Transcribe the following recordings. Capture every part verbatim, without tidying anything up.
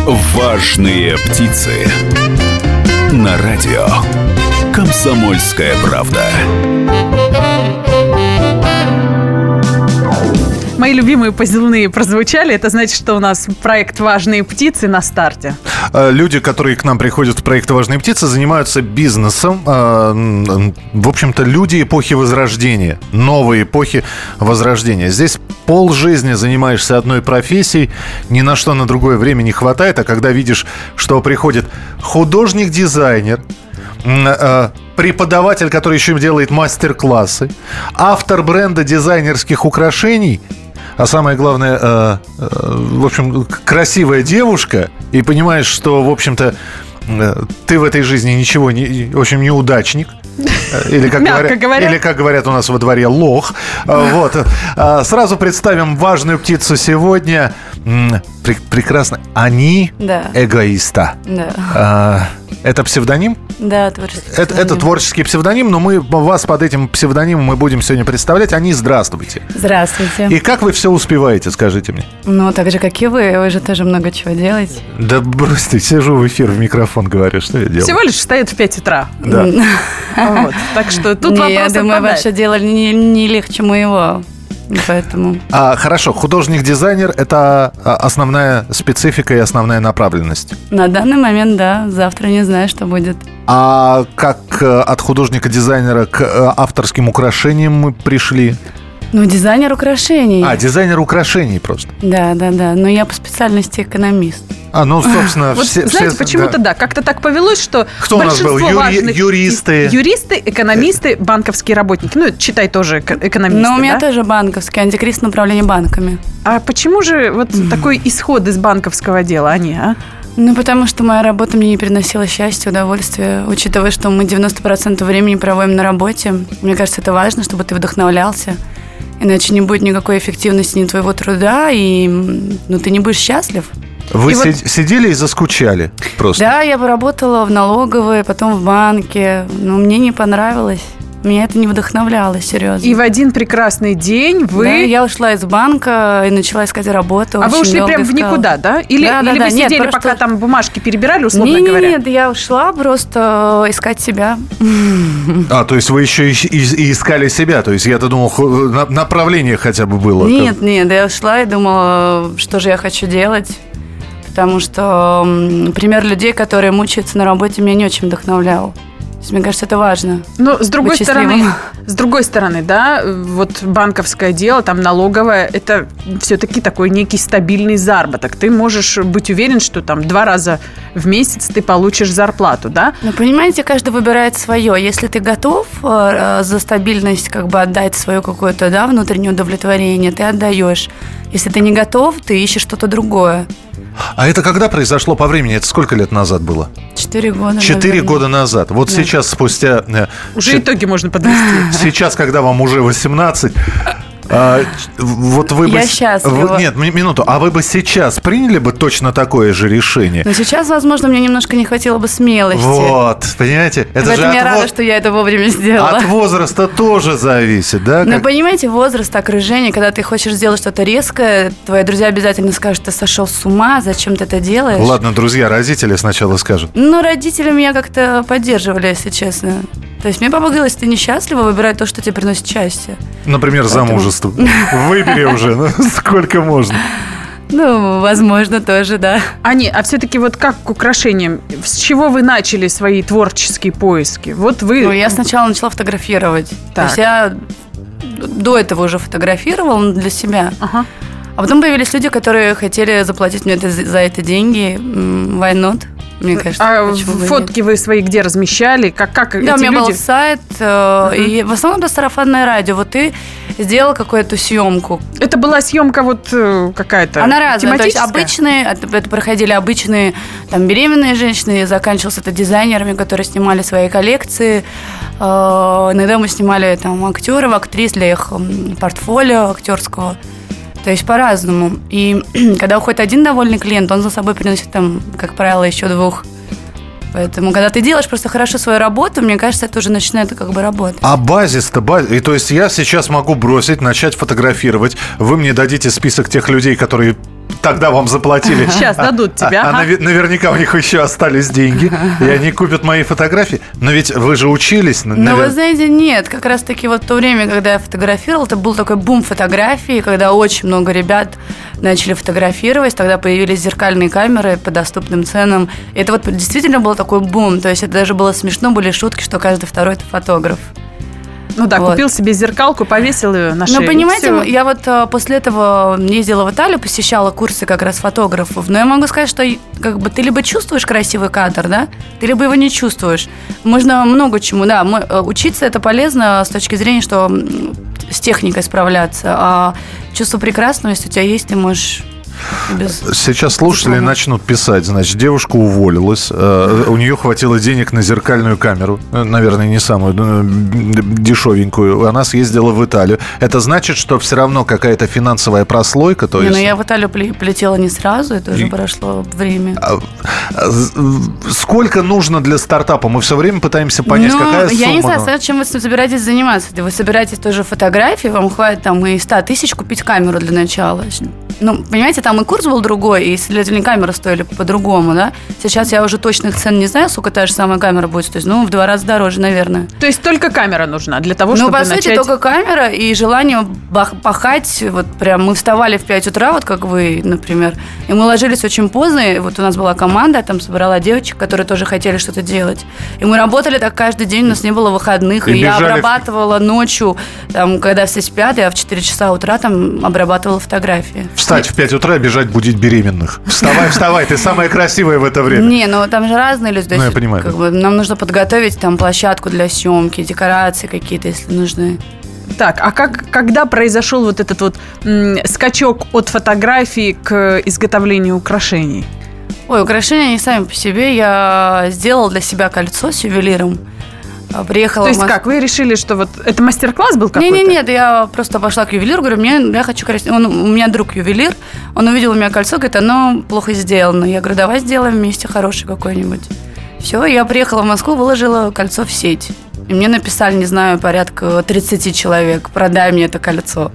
Важные птицы. На радио «Комсомольская правда». Мои любимые позывные прозвучали. Это значит, что у нас проект «Важные птицы» на старте. Люди, которые к нам приходят в проект «Важные птицы», занимаются бизнесом. В общем-то, люди эпохи Возрождения. Новой эпохи Возрождения. Здесь полжизни занимаешься одной профессией. Ни на что на другое время не хватает. А когда видишь, что приходит художник-дизайнер, преподаватель, который еще делает мастер-классы, автор бренда дизайнерских украшений, а самое главное, э, э, в общем, красивая девушка, и понимаешь, что, в общем-то, э, ты в этой жизни ничего не, в общем, неудачник. Или как, говоря, говоря. или, как говорят у нас во дворе, лох. Вот. Сразу представим важную птицу сегодня. Прекрасно. Они да. эгоиста. Да. Это псевдоним? Да, творческий это, псевдоним. Это творческий псевдоним, но мы вас под этим псевдонимом мы будем сегодня представлять. Они, здравствуйте. Здравствуйте. И как вы все успеваете, скажите мне? Ну, так же, как и вы. Вы же тоже много чего делаете. Да брось ты, сижу в эфир, в микрофон говорю, что я делаю. Всего лишь встает в пять утра. Да. Вот. Так что тут не, вопрос я думаю, отпадает. Ваше дело не, не легче моего. Поэтому... А, хорошо, художник-дизайнер – это основная специфика и основная направленность? На данный момент, да. Завтра не знаю, что будет. А как от художника-дизайнера к авторским украшениям мы пришли? Ну, дизайнер украшений. А, дизайнер украшений просто. Да, да, да. Но я по специальности экономист. А, ну, собственно, вот, все... Знаете, все, почему-то да. да, как-то так повелось, что кто у нас был? Юри, важных... Юристы? Юристы, экономисты, банковские работники. Ну, читай тоже экономисты, Ну, у меня да? тоже банковский, антикризисное управление банками. А почему же вот mm. такой исход из банковского дела они, а? Ну, потому что моя работа мне не приносила счастья, удовольствия. Учитывая, что мы девяносто процентов времени проводим на работе, мне кажется, это важно, чтобы ты вдохновлялся. Иначе не будет никакой эффективности ни твоего труда, и ну, ты не будешь счастлив. Вы и си- вот... сидели и заскучали просто? Да, я поработала в налоговой, потом в банке, но мне не понравилось. Меня это не вдохновляло, серьезно. И в один прекрасный день вы... Да, я ушла из банка и начала искать работу. А вы ушли прям в никуда, да? Или, да, да, или да, вы сидели, нет, пока просто... там бумажки перебирали, условно не, говоря? Нет, я ушла просто искать себя. А, то есть вы еще и, и, и искали себя? То есть я-то думал, направление хотя бы было. Нет, как... нет, я ушла и думала, что же я хочу делать. Потому что пример людей, которые мучаются на работе, меня не очень вдохновлял. То есть, мне кажется, это важно. Но с другой стороны, с другой стороны, да, вот банковское дело, там налоговое, это все-таки такой некий стабильный заработок. Ты можешь быть уверен, что там два раза в месяц ты получишь зарплату, да? Ну, понимаете, каждый выбирает свое. Если ты готов э, за стабильность как бы отдать свое какое-то, да, внутреннее удовлетворение, ты отдаешь. Если ты не готов, ты ищешь что-то другое. А это когда произошло по времени? Это сколько лет назад было? Четыре года. Четыре года назад. Вот да. Сейчас, спустя... Уже Ч... итоги можно подвести. Сейчас, когда вам уже восемнадцать... А, вот вы Я бы, счастлива. Вы, нет, минуту. А вы бы сейчас приняли бы точно такое же решение? Но сейчас, возможно, мне немножко не хватило бы смелости. Вот, понимаете? Это Поэтому же я от рада, во... что я это вовремя сделала. От возраста тоже зависит, да? Ну, как... понимаете, возраст, окружение, когда ты хочешь сделать что-то резкое, твои друзья обязательно скажут, ты сошел с ума, зачем ты это делаешь? Ладно, друзья, родители сначала скажут. Ну, родители меня как-то поддерживали, если честно. То есть мне папа говорил, если ты несчастлива, выбирай то, что тебе приносит счастье. Например, Поэтому... замужество. Выбери уже, ну сколько можно. Ну, возможно, тоже, да. Ани, а все-таки вот как к украшениям? С чего вы начали свои творческие поиски? Вот вы... Ну, я сначала начала фотографировать. Так. То есть я до этого уже фотографировала для себя. Ага. А потом появились люди, которые хотели заплатить мне это, за это деньги. Why not? Мне кажется, а фотки нет? Вы свои где размещали? Как, как да, эти у меня люди? был сайт, uh-huh. и в основном это сарафанное радио. Вот ты сделал какую-то съемку. Это была съемка вот какая-то Она разная. То есть тематическая? обычные, это проходили обычные там, беременные женщины, заканчивалось это дизайнерами, которые снимали свои коллекции. Иногда мы снимали там актеров, актрис для их портфолио актерского. То есть по-разному. И когда уходит один довольный клиент, он за собой приносит, там, как правило, еще двух. Поэтому, когда ты делаешь просто хорошо свою работу, мне кажется, это уже начинает как бы работать. А базис-то, базис... И то есть я сейчас могу бросить, начать фотографировать. Вы мне дадите список тех людей, которые тогда вам заплатили. Сейчас дадут тебе. А, ага. а навер- наверняка у них еще остались деньги, и они купят мои фотографии. Но ведь вы же учились. Ну, навер- вы знаете, нет. Как раз-таки вот в то время, когда я фотографировала, это был такой бум фотографий, когда очень много ребят начали фотографировать. Тогда появились зеркальные камеры по доступным ценам. И это вот действительно был такой бум. То есть это даже было смешно, были шутки, что каждый второй – это фотограф. Ну да, Вот. купил себе зеркалку, повесил ее на шею. Ну, и понимаете, всё. я вот а, после этого ездила в Италию, посещала курсы как раз фотографов. Но я могу сказать, что как бы ты либо чувствуешь красивый кадр, да, ты либо его не чувствуешь. Можно много чему, да. Мы, учиться это полезно с точки зрения, что м, с техникой справляться. А чувство прекрасного, если у тебя есть, ты можешь... Без... Сейчас слушатели диплома. начнут писать. Значит, девушка уволилась. э, У нее хватило денег на зеркальную камеру. э, Наверное, не самую э, дешевенькую. Она съездила в Италию. Это значит, что все равно какая-то финансовая прослойка. То Не, есть... ну я в Италию пле- полетела не сразу, это уже И- прошло время. А, а, з- Сколько нужно для стартапа? Мы все время пытаемся понять, Ну, какая сумма. я не знаю, ну. смотря, чем вы собираетесь заниматься. Если вы собираетесь тоже фотографии, вам хватит там и ста тысяч купить камеру для начала. Ну, понимаете, там и курс был другой, и, следовательно, камеры стоили по-другому, да? Сейчас я уже точных цен не знаю, сколько та же самая камера будет стоить. Ну, в два раза дороже, наверное. То есть только камера нужна для того, Ну, чтобы по сути, начать... только камера и желание бах- пахать. Вот прям мы вставали в пять утра, вот как вы, например, и мы ложились очень поздно. И вот у нас была команда, там собрала девочек, которые тоже хотели что-то делать. И мы работали так каждый день, у нас не было выходных. И И, я бежали в- обрабатывала ночью, там, когда все спят, я в четыре часа утра там обрабатывала фотографии. Встать в пять утра, бежать будить беременных. Вставай, вставай, ты самая красивая в это время. Не, ну там же разные люди. То Ну, есть, я понимаю, как да. бы, нам нужно подготовить там площадку для съемки, декорации какие-то, если нужны. Так, а как, когда произошел вот этот вот м, скачок от фотографии к изготовлению украшений? Ой, украшения они сами по себе. Я сделала для себя кольцо с ювелиром. А, Приехала То есть в Мос- как, вы решили, что вот это мастер-класс был какой-то? Не, не, нет, я просто пошла к ювелиру, говорю, мне, я хочу красить. Он, у меня друг ювелир, он увидел у меня кольцо, говорит, оно плохо сделано. Я говорю, давай сделаем вместе хорошее какое-нибудь. Все, я приехала в Москву, выложила кольцо в сеть. И мне написали, не знаю, порядка тридцать человек, продай мне это кольцо.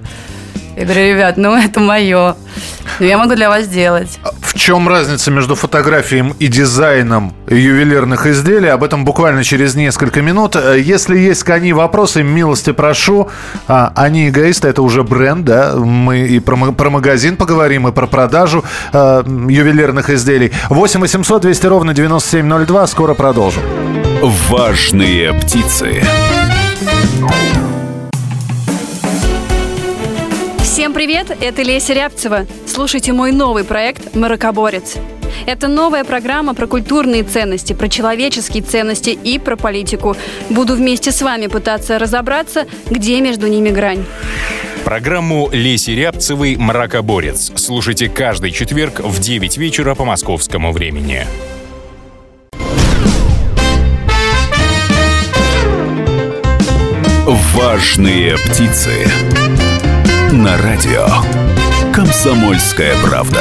Я говорю, ребят, ну это мое. Но я могу для вас сделать. В чем разница между фотографией и дизайном ювелирных изделий? Об этом буквально через несколько минут. Если есть к Ани вопросы, милости прошу. А, Они эгоисты, это уже бренд, да? Мы и про, ма- про магазин поговорим, и про продажу э, ювелирных изделий. восемь восемьсот двести ровно девяносто семь ноль два. Скоро продолжим. Важные птицы. Всем привет, это Леся Рябцева. Слушайте мой новый проект «Мракоборец». Это новая программа про культурные ценности, про человеческие ценности и про политику. Буду вместе с вами пытаться разобраться, где между ними грань. Программу Леси Рябцевой «Мракоборец» слушайте каждый четверг в девять вечера по московскому времени. Важные птицы. На радио «Комсомольская правда».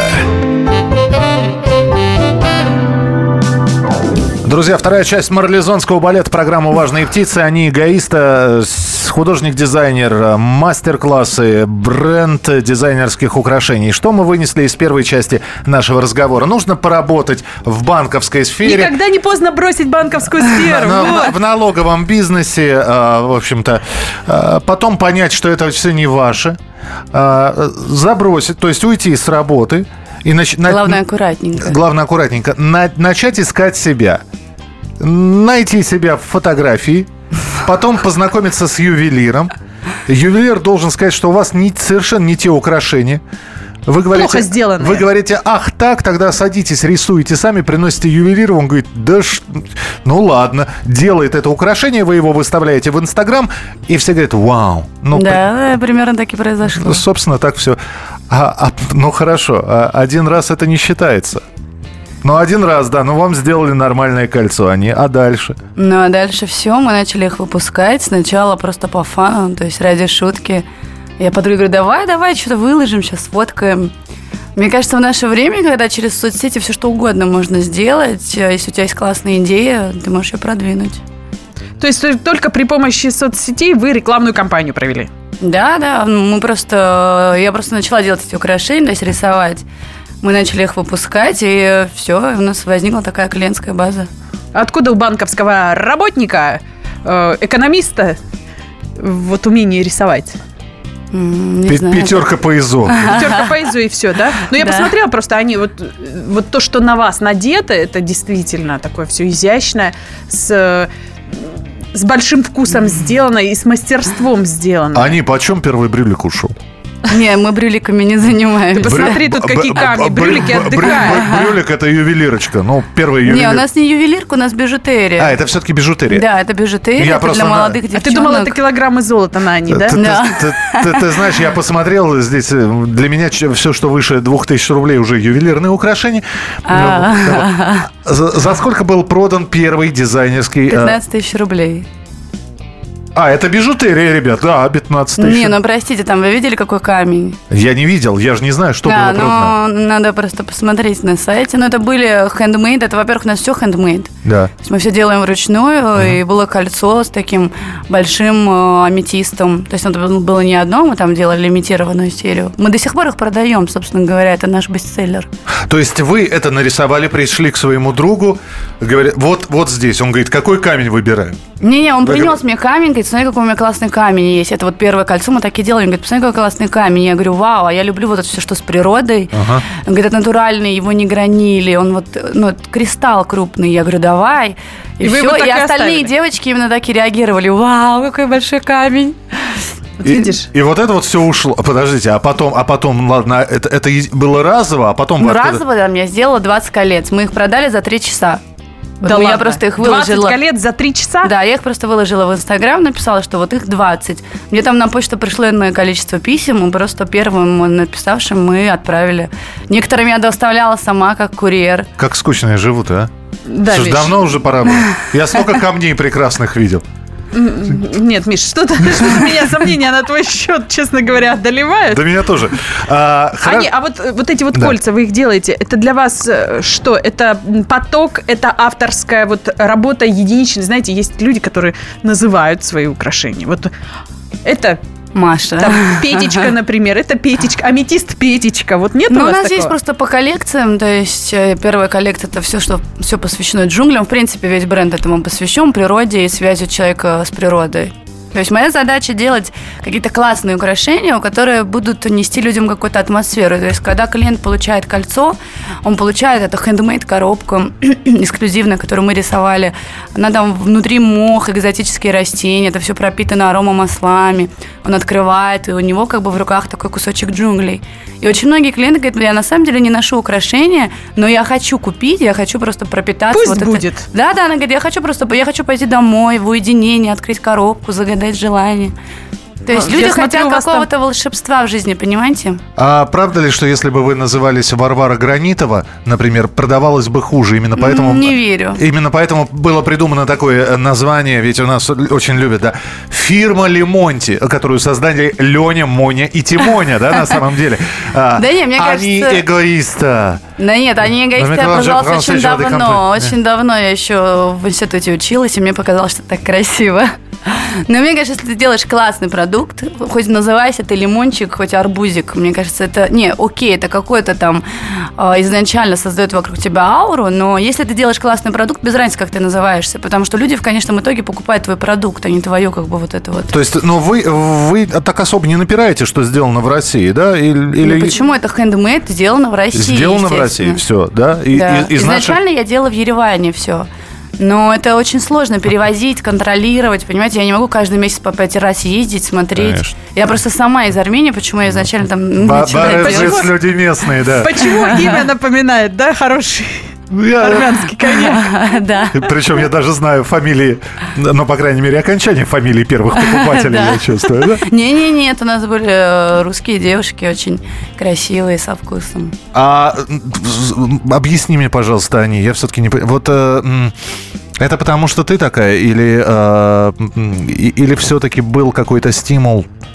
Друзья, вторая часть марлезонского балета, программа «Важные птицы». Они эгоисты, художник-дизайнер, мастер-классы, бренд дизайнерских украшений. Что мы вынесли из первой части нашего разговора? Нужно поработать в банковской сфере. Никогда не поздно бросить банковскую сферу. На- вот. В налоговом бизнесе, э, в общем-то. Э, Потом понять, что это все не ваше. Э, Забросить, то есть уйти с работы. И нач- на- Главное, аккуратненько. Главное, аккуратненько. На- начать искать себя. Найти себя в фотографии. Потом познакомиться с ювелиром. Ювелир должен сказать, что у вас не, совершенно не те украшения. Вы говорите, Плохо сделанные. Вы говорите, ах так, тогда садитесь, рисуете сами, приносите ювелиру. Он говорит, да ш... ну ладно. Делает это украшение, вы его выставляете в Инстаграм, и все говорят, вау. Ну, Да, примерно так и произошло. ну, собственно, так все. А, а, ну, хорошо, а один раз это не считается. Ну, один раз, да, ну вам сделали нормальное кольцо, они, а дальше? Ну, а дальше все, мы начали их выпускать. Сначала просто по фану, то есть ради шутки. Я подруге говорю, давай, давай, что-то выложим, сейчас сфоткаем. Мне кажется, в наше время, когда через соцсети все что угодно можно сделать, если у тебя есть классная идея, ты можешь ее продвинуть. То есть только при помощи соцсетей вы рекламную кампанию провели? Да, да, мы просто... Я просто начала делать эти украшения, то есть рисовать Мы начали их выпускать, и все, у нас возникла такая клиентская база. Откуда у банковского работника, э, экономиста, вот умение рисовать? Не Пя- знаю. Пятерка по ИЗО. Пятерка по ИЗО и все, да? Ну, я Да. посмотрела просто, они вот, вот то, что на вас надето, это действительно такое все изящное, с, с большим вкусом сделано и с мастерством сделано. Они почем первый брюлик ушел? Не, мы брюликами не занимаемся. Ты посмотри, тут какие камни, брюлики отдыхают. Брюлик — это ювелирочка. Ну, первый ювелир. Не, у нас не ювелирка, у нас бижутерия. А, это все-таки бижутерия. Да, это бижутерия, Я это просто для на- молодых А девчонок. ты думала, это килограммы золота на они, да? Ты, ты- Да. ты- ты- ты знаешь, я посмотрел здесь, э, для меня все, что выше двух тысяч рублей, уже ювелирные украшения. А. Ну, За, за сколько был продан первый дизайнерский... э, пятнадцать тысяч рублей. А, это бижутерия, ребят, да, пятнадцать тысяч. Не, ну простите, там вы видели, какой камень? Я не видел, я же не знаю, что Да, было продано. но надо просто посмотреть на сайте. Ну, это были хендмейд. Это, во-первых, у нас все хендмейд. Да. То есть мы все делаем вручную, и было кольцо с таким большим э, аметистом. То есть это было не одно, мы там делали лимитированную серию. Мы до сих пор их продаем, собственно говоря, это наш бестселлер. То есть вы это нарисовали, пришли к своему другу, говорят, вот, вот здесь. Он говорит, какой камень выбираем? Не-не, он Вы принес говорите- мне камень, говорит, смотри, какой у меня классный камень есть. Это вот первое кольцо, мы так и делали. Он говорит, посмотри, какой классный камень. Я говорю, вау, а я люблю вот это все, что с природой. Ага. Он говорит, это натуральный, его не гранили, он вот, ну, это кристалл крупный. Я говорю, давай. И, И вы все, его так и и остальные оставили? девочки именно так и реагировали. Вау, какой большой камень. Вот И, видишь? и вот это вот все ушло. Подождите, а потом, а потом, ладно, это, это и было разово, а потом... Ну, вы откуда- разово там я сделала двадцать колец. Мы их продали за три часа. Да я ладно. просто их двадцать выложила. колец за три часа? Да, я их просто выложила в Инстаграм, написала, что вот их двадцать. Мне там на почту пришло иное количество писем, и просто первым написавшим мы отправили. Некоторым я доставляла сама, как курьер. Как скучно живут, а? Да, Слушай, Миш. давно уже пора было. Я столько камней прекрасных видел. Нет, Миш, что-то что меня сомнения на твой счет, честно говоря, одолевают. Да меня тоже. А, хоро- Они, а вот, вот эти вот Да. кольца, вы их делаете, это для вас э, что? Это поток, это авторская вот работа единичная. Знаете, есть люди, которые называют свои украшения. Вот это Маша. там Петечка, например, это Петечка, аметист Петечка. Вот нет у Ну, у вас нас такого? есть просто по коллекциям, то есть э, первая коллекция – это все, что все посвящено джунглям. В принципе, весь бренд этому посвящен, природе и связи человека с природой. То есть моя задача делать какие-то классные украшения, которые будут нести людям какую-то атмосферу. То есть когда клиент получает кольцо, он получает эту хендмейд коробку эксклюзивную, которую мы рисовали. Она там внутри мох, экзотические растения, это все пропитано аромамаслами. Он открывает, и у него как бы в руках такой кусочек джунглей. И очень многие клиенты говорят, я на самом деле не ношу украшения, но я хочу купить, я хочу просто пропитаться. Пусть вот это». будет. Да, да, она говорит, я хочу просто, я хочу пойти домой, в уединение, открыть коробку, загадать желание. То есть А, люди я смотрю, хотят у вас там- какого-то волшебства в жизни, понимаете? А правда ли, что если бы вы назывались Варвара Гранитова, например, продавалось бы хуже? Именно поэтому... Не верю. Именно поэтому было придумано такое название, ведь у нас очень любят, да, фирма Лемонти, которую создали Леня, Моня и Тимоня, да, на самом деле. А, Да не, мне Они кажется- эгоисты. Да нет, они эгоисты, Но я это уже оказалась француз, очень genre de давно. campagne. Очень давно я еще в институте училась, и мне показалось, что это так красиво. Но мне кажется, если ты делаешь классный продукт, хоть называйся ты лимончик, хоть арбузик, мне кажется, это... Не, окей, это какой-то там э, изначально создает вокруг тебя ауру, но если ты делаешь классный продукт, без разницы, как ты называешься, потому что люди в конечном итоге покупают твой продукт, а не твое как бы вот это вот. То есть, ну, вы, вы так особо не напираете, что сделано в России, да? Или, или... Ну, почему это хендмейд, сделано в России, Сделано в России, естественно. все, да? И, Да. и- из наших- Изначально я делала в Ереване все. Но это очень сложно перевозить, контролировать, понимаете? Я не могу каждый месяц по пять раз ездить, смотреть. Конечно. Я просто сама из Армении, почему я изначально там Ба- начала бары делать. здесь люди местные, да. Почему имя напоминает, да, хороший Я- армянский коньяк? Да. Причем я даже знаю фамилии, ну, по крайней мере, окончание фамилий первых покупателей, Да. я чувствую, да? Не-не-не, у нас были э, русские девушки очень красивые, со вкусом. А м, объясни мне, пожалуйста, они, я все-таки не понимаю. Вот э, м, это потому, что ты такая, или, э, м, и- или все-таки был какой-то стимул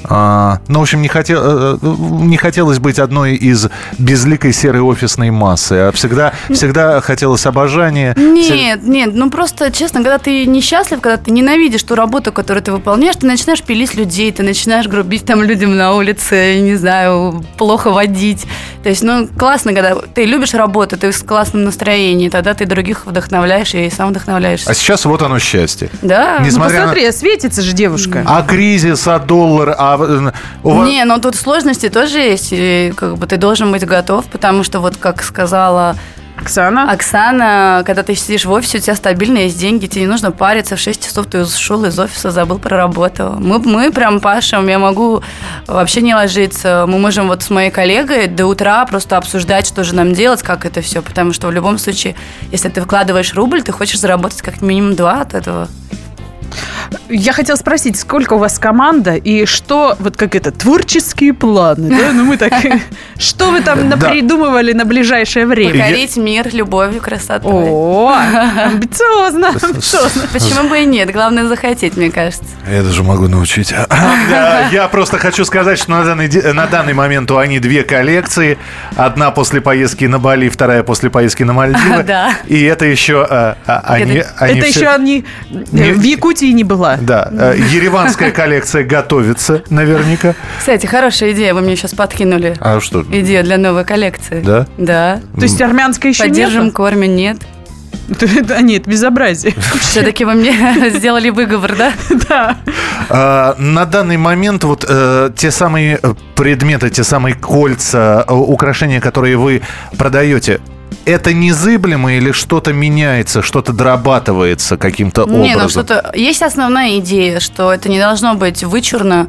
А, ну, в общем, не, хотел, не хотелось быть одной из безликой серой офисной массы, а всегда, всегда хотелось обожания. Нет, Все... нет, ну просто, честно, когда ты несчастлив, когда ты ненавидишь ту работу, которую ты выполняешь, ты начинаешь пилить людей, ты начинаешь грубить там людям на улице, не знаю, плохо водить. То есть, ну, классно, когда ты любишь работу, ты в классном настроении, тогда ты других вдохновляешь и сам вдохновляешься. А сейчас вот оно счастье. Да. Несмотря ну, посмотри, на... светится же девушка. А кризис, а доллар, а... Не, но тут сложности тоже есть, и как бы ты должен быть готов, потому что вот как сказала Оксана, Оксана, когда ты сидишь в офисе, у тебя стабильно есть деньги, тебе не нужно париться, в шесть часов ты ушел из офиса, забыл про работу. Мы, мы прям пашем, я могу вообще не ложиться, мы можем вот с моей коллегой до утра просто обсуждать, что же нам делать, как это все, потому что в любом случае, если ты вкладываешь рубль, ты хочешь заработать как минимум два от этого. Я хотела спросить, сколько у вас команда и что, вот как это, творческие планы, да? Ну мы так, что вы там напридумывали на ближайшее время? Покорить мир любовью, красотой. О, амбициозно, амбициозно. Почему бы и нет? Главное захотеть, мне кажется. Я даже могу научить. Я просто хочу сказать, что на данный, на данный момент у Ани две коллекции. Одна после поездки на Бали, вторая после поездки на Мальдивы. Да. И это еще... Они, это они это все... еще они не... в Якутии не была. Да. Ереванская коллекция готовится наверняка. Кстати, хорошая идея, вы мне сейчас подкинули. А что? Идея для новой коллекции. Да? Да. То есть армянская еще нет? Поддержим, кормим, нет. Да нет, безобразие. Все-таки вы мне сделали выговор, да? Да. А, на данный момент вот э, те самые предметы, те самые кольца, украшения, которые вы продаете, это незыблемо или что-то меняется, что-то дорабатывается каким-то образом? Не, ну что-то... Есть основная идея, что это не должно быть вычурно,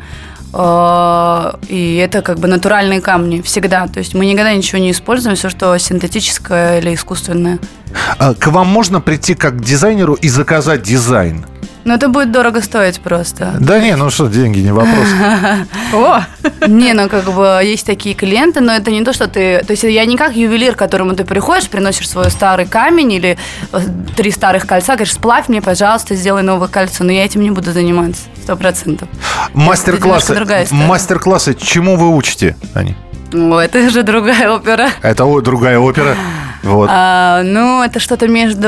и это как бы натуральные камни всегда. То есть мы никогда ничего не используем, все, что синтетическое или искусственное. К вам можно прийти как к дизайнеру и заказать дизайн? Ну, это будет дорого стоить просто. Да не, ну что, деньги не вопрос. О! Не, ну как бы есть такие клиенты, но это не то, что ты... То есть я не как ювелир, к которому ты приходишь, приносишь свой старый камень или три старых кольца, говоришь, сплавь мне, пожалуйста, сделай новое кольцо. Но я этим не буду заниматься, сто процентов. Мастер-классы, мастер-классы, чему вы учите, Аня? О, это уже другая опера. Это о, другая опера. Вот. А, ну, это что-то между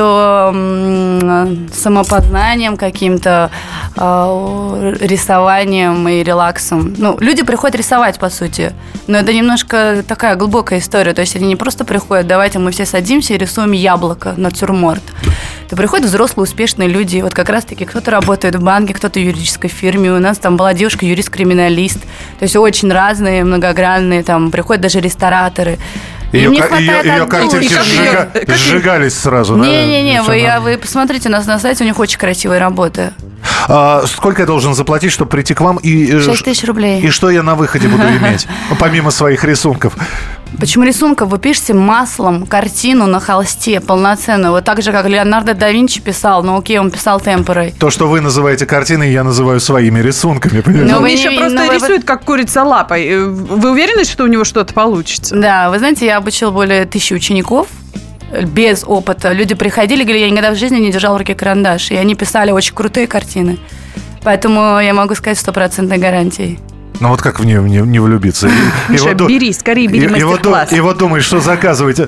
м, самопознанием каким-то, а, рисованием и релаксом. Ну, люди приходят рисовать, по сути, но это немножко такая глубокая история. То есть они не просто приходят, давайте мы все садимся и рисуем яблоко, натюрморт. То приходят взрослые, успешные люди. Вот как раз-таки кто-то работает в банке, кто-то в юридической фирме. У нас там была девушка, юрист-криминалист. То есть очень разные, многогранные. Там приходят даже рестораторы. Ее, ее, ее картинки сжига... сжигались сразу. Не-не-не, вы, я, вы посмотрите, у нас на сайте у них очень красивые работы. А, сколько я должен заплатить, чтобы прийти к вам? И, шесть тысяч рублей. И что я на выходе буду иметь, помимо своих рисунков? Почему рисунков? Вы пишете маслом картину на холсте полноценную. Вот так же, как Леонардо да Винчи писал. Ну окей, он писал темперой. То, что вы называете картиной, я называю своими рисунками. Но Миша не, просто рисует, вы... как курица лапой. Вы уверены, что у него что-то получится? Да, вы знаете, я обучил более тысячи учеников без опыта. Люди приходили, говорили, я никогда в жизни не держал в руке карандаш. И они писали очень крутые картины. Поэтому я могу сказать стопроцентной гарантией. Ну вот как в нее не, не влюбиться? Миша, и бери, вот, скорее бери мастер-класс. И вот думаешь, что заказываете?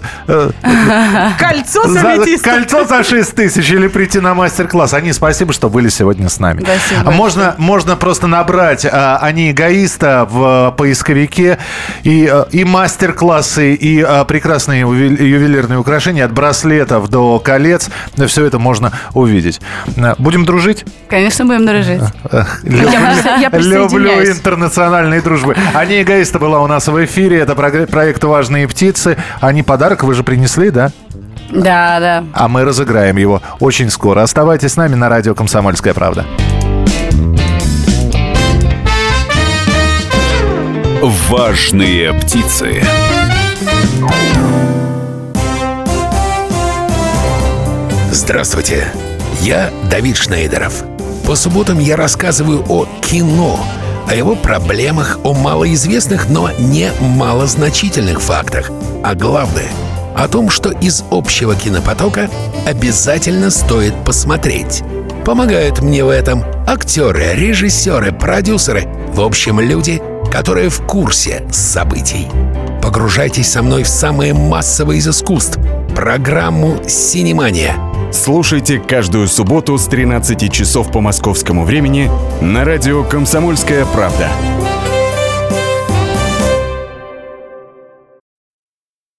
Кольцо за аметист. Кольцо за шесть тысяч или прийти на мастер-класс. Они, спасибо, что были сегодня с нами. Спасибо. Можно, можно просто набрать а, «Они эгоиста» в поисковике. И, и мастер-классы, и а, прекрасные ювелирные украшения от браслетов до колец. Все это можно увидеть. Будем дружить? Конечно, будем дружить. Люблю интернациональные дружбы. Они эгоисты была у нас в эфире. Это проект «Важные птицы». Они подарок вы же принесли, да? Да, да. А мы разыграем его очень скоро. Оставайтесь с нами на радио «Комсомольская правда». Важные птицы. Здравствуйте, я Давид Шнейдеров. По субботам я рассказываю о кино, о его проблемах, о малоизвестных, но не малозначительных фактах. А главное, о том, что из общего кинопотока обязательно стоит посмотреть. Помогают мне в этом актеры, режиссеры, продюсеры. В общем, люди, которые в курсе событий. Погружайтесь со мной в самое массовое из искусств – программу «Синемания». Слушайте каждую субботу с тринадцати часов по московскому времени на радио «Комсомольская правда».